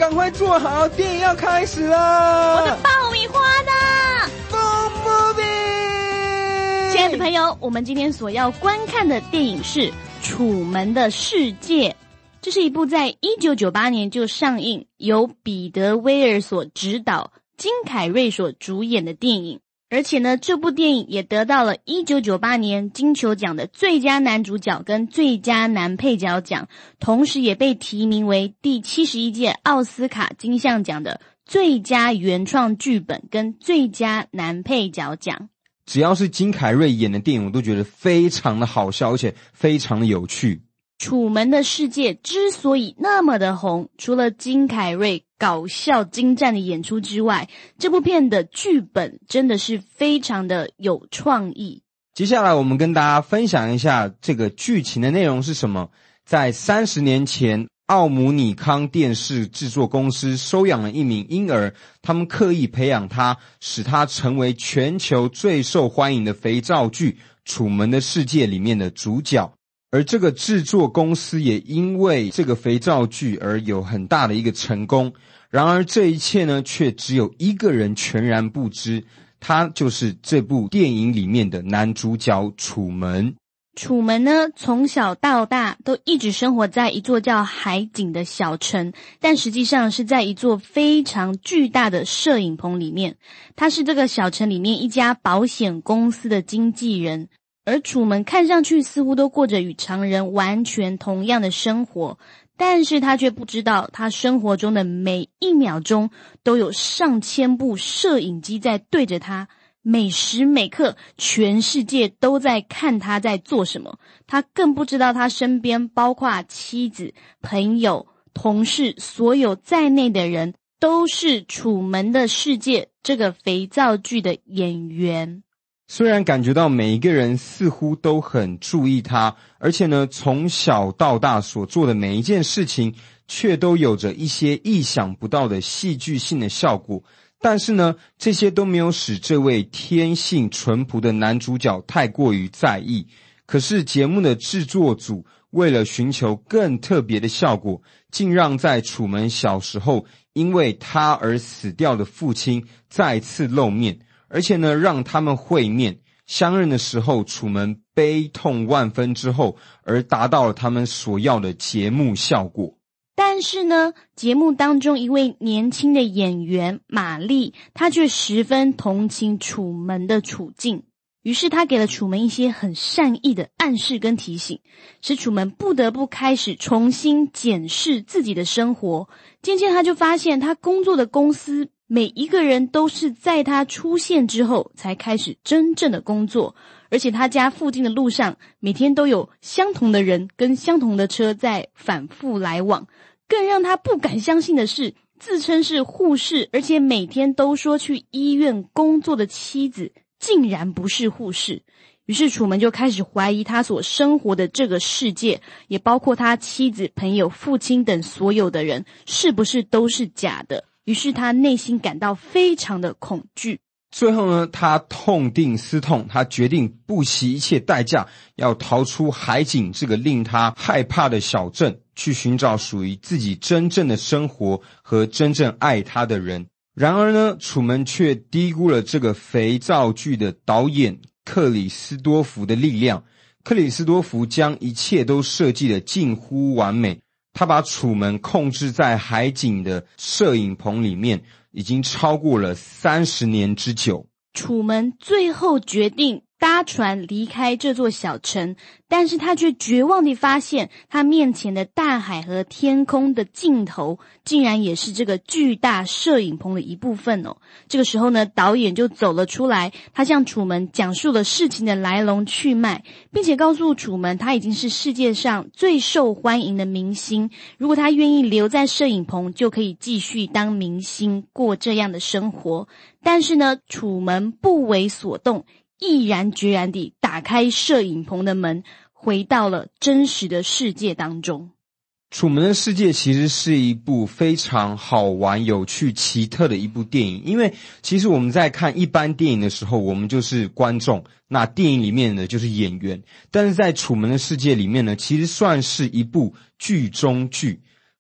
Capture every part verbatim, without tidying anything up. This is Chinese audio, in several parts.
赶快坐好，电影要开始了。 我的爆米花呢？ 蹦蹦的。 亲爱的朋友，我们今天所要观看的电影是《楚门的世界》，这是一部在一九九八年就上映，由彼得·威尔所执导，金凯瑞所主演的电影。而且呢，这部电影也得到了一九九八年金球奖的最佳男主角跟最佳男配角奖，同时也被提名为第七十一届奥斯卡金像奖的最佳原创剧本跟最佳男配角奖。 只要是金凯瑞演的电影，我都觉得非常的好笑，而且非常的有趣。 楚门的世界之所以那么的红，除了金凯瑞搞笑精湛的演出之外，这部片的剧本真的是非常的有创意。 接下来我们跟大家分享一下这个剧情的内容是什么。在三十年前，奥姆尼康电视制作公司收养了一名婴儿，他们刻意培养他，使他成为全球最受欢迎的肥皂剧《楚门的世界》里面的主角。而这个制作公司也因为这个肥皂剧而有很大的一个成功。然而这一切呢，却只有一个人全然不知，他就是这部电影里面的男主角楚门。 楚门呢，从小到大都一直生活在一座叫海景的小城，但实际上是在一座非常巨大的摄影棚里面。他是这个小城里面一家保险公司的经纪人。而楚门看上去似乎都过着与常人完全同样的生活，但是他却不知道，他生活中的每一秒钟都有上千部摄影机在对着他，每时每刻全世界都在看他在做什么。他更不知道他身边包括妻子、朋友、同事，所有在内的人都是楚门的世界这个肥皂剧的演员。 虽然感觉到每一个人似乎都很注意他，而且呢，从小到大所做的每一件事情却都有着一些意想不到的戏剧性的效果，但是呢，这些都没有使这位天性淳朴的男主角太过于在意。可是节目的制作组为了寻求更特别的效果，竟让在楚门小时候因为他而死掉的父亲再次露面，而且呢，让他们会面相认的时候，楚门悲痛万分之后，而达到了他们所要的节目效果。 但是呢，节目当中一位年轻的演员玛丽，她却十分同情楚门的处境，于是她给了楚门一些很善意的暗示跟提醒，使楚门不得不开始重新检视自己的生活。渐渐他就发现，他工作的公司每一个人都是在他出现之后才开始真正的工作，而且他家附近的路上每天都有相同的人跟相同的车在反复来往。更让他不敢相信的是，自称是护士而且每天都说去医院工作的妻子竟然不是护士。于是楚门就开始怀疑他所生活的这个世界，也包括他妻子、朋友、父亲等所有的人，是不是都是假的。于是他内心感到非常的恐惧。 最后呢，他痛定思痛，他决定不惜一切代价要逃出海景这个令他害怕的小镇，去寻找属于自己真正的生活和真正爱他的人。然而呢，楚门却低估了这个肥皂剧的导演克里斯多福的力量。克里斯多福将一切都设计得近乎完美，他把楚门控制在海景的摄影棚里面，已经超过了三十年之久。 楚门最后决定搭船离开这座小城，但是他却绝望地发现，他面前的大海和天空的尽头竟然也是这个巨大摄影棚的一部分哦。这个时候呢，导演就走了出来，他向楚门讲述了事情的来龙去脉，并且告诉楚门他已经是世界上最受欢迎的明星，如果他愿意留在摄影棚，就可以继续当明星，过这样的生活。但是呢，楚门不为所动，毅然决然地打开摄影棚的门，回到了真实的世界当中。 楚门的世界其实是一部非常好玩、有趣、奇特的一部电影，因为其实我们在看一般电影的时候，我们就是观众，那电影里面呢就是演员，但是在楚门的世界里面呢，其实算是一部剧中剧。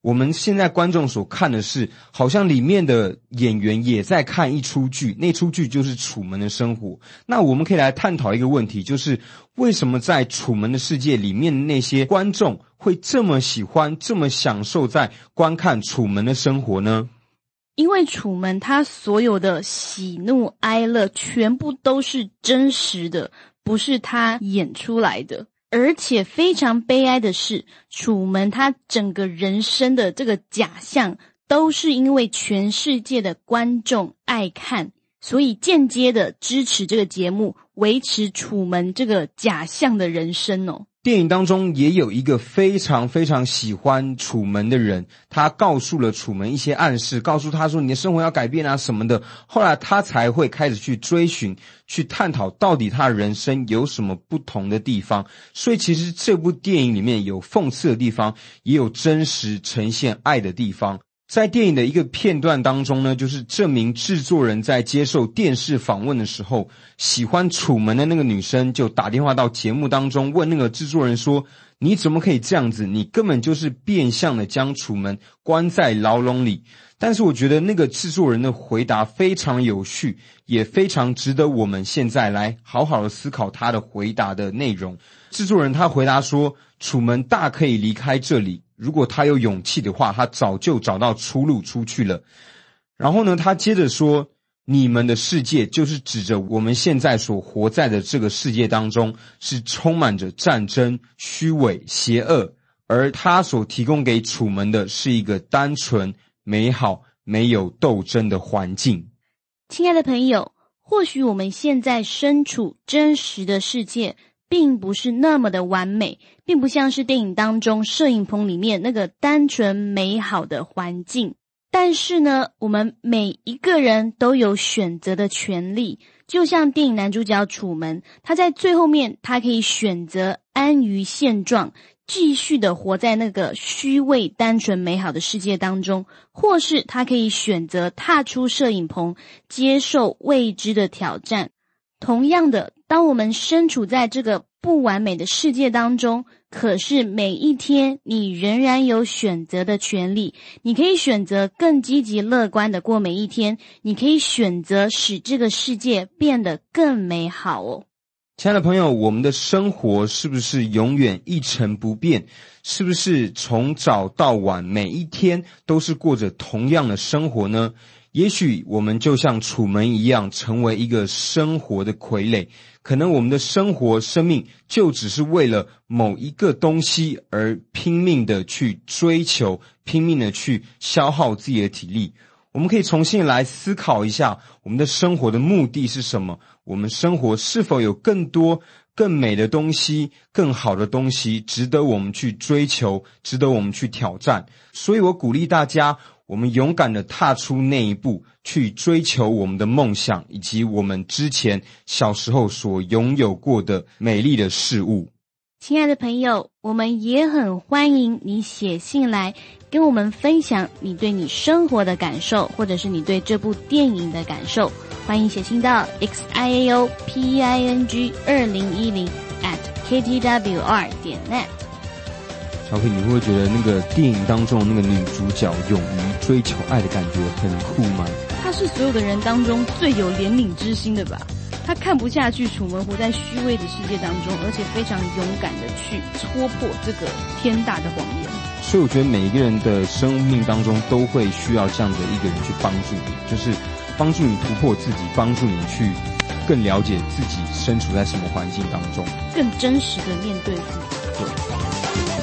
我们现在观众所看的是，好像里面的演员也在看一出剧，那出剧就是楚门的生活。那我们可以来探讨一个问题，就是为什么在楚门的世界里面的那些观众会这么喜欢，这么享受在观看楚门的生活呢？ 因为楚门他所有的喜怒哀乐全部都是真实的，不是他演出来的。而且非常悲哀的是，楚门他整个人生的这个假象都是因为全世界的观众爱看，所以间接的支持这个节目，维持楚门这个假象的人生哦。 电影当中也有一个非常非常喜欢楚门的人，他告诉了楚门一些暗示，告诉他说你的生活要改变啊什么的，后来他才会开始去追寻，去探讨到底他的人生有什么不同的地方。所以其实这部电影里面有讽刺的地方，也有真实呈现爱的地方。在电影的一个片段当中呢，就是这名制作人在接受电视访问的时候，喜欢楚门的那个女生就打电话到节目当中问那个制作人说，你怎么可以这样子，你根本就是变相的将楚门关在牢笼里。但是我觉得那个制作人的回答非常有趣，也非常值得我们现在来好好的思考他的回答的内容。制作人他回答说，楚门大可以离开这里，如果他有勇气的话，他早就找到出路出去了。然后呢，他接着说，你们的世界就是指着我们现在所活在的这个世界当中，是充满着战争、虚伪、邪恶，而他所提供给楚门的是一个单纯、美好、没有斗争的环境。 亲爱的朋友，或许我们现在身处真实的世界并不是那么的完美，并不像是电影当中摄影棚里面那个单纯美好的环境。但是呢，我们每一个人都有选择的权利，就像电影男主角楚门，他在最后面他可以选择安于现状，继续的活在那个虚伪单纯美好的世界当中，或是他可以选择踏出摄影棚，接受未知的挑战。同样的，当我们身处在这个不完美的世界当中，可是每一天你仍然有选择的权利，你可以选择更积极乐观的过每一天，你可以选择使这个世界变得更美好哦。 亲爱的朋友，我们的生活是不是永远一成不变？是不是从早到晚每一天都是过着同样的生活呢？也许我们就像楚门一样，成为一个生活的傀儡，可能我们的生活生命就只是为了某一个东西而拼命的去追求，拼命的去消耗自己的体力。我们可以重新来思考一下，我们的生活的目的是什么？我们生活是否有更多更美的东西，更好的东西值得我们去追求，值得我们去挑战？所以我鼓励大家，我们勇敢的踏出那一步，去追求我们的梦想，以及我们之前小时候所拥有过的美丽的事物。 亲爱的朋友，我们也很欢迎你写信来跟我们分享你对你生活的感受，或者是你对这部电影的感受。欢迎写信到 x i a o p e i n g 二零一零 at k t w r 点 net。 小品，你会不会觉得那个电影当中那个女主角勇于追求爱的感觉很酷吗？ 她是所有的人当中最有怜悯之心的吧。他看不下去楚门活在虚伪的世界当中，而且非常勇敢的去戳破这个天大的谎言。 所以我觉得每一个人的生命当中都会需要这样的一个人去帮助你，就是帮助你突破自己，帮助你去更了解自己身处在什么环境当中， 更真实的面对自己。 对。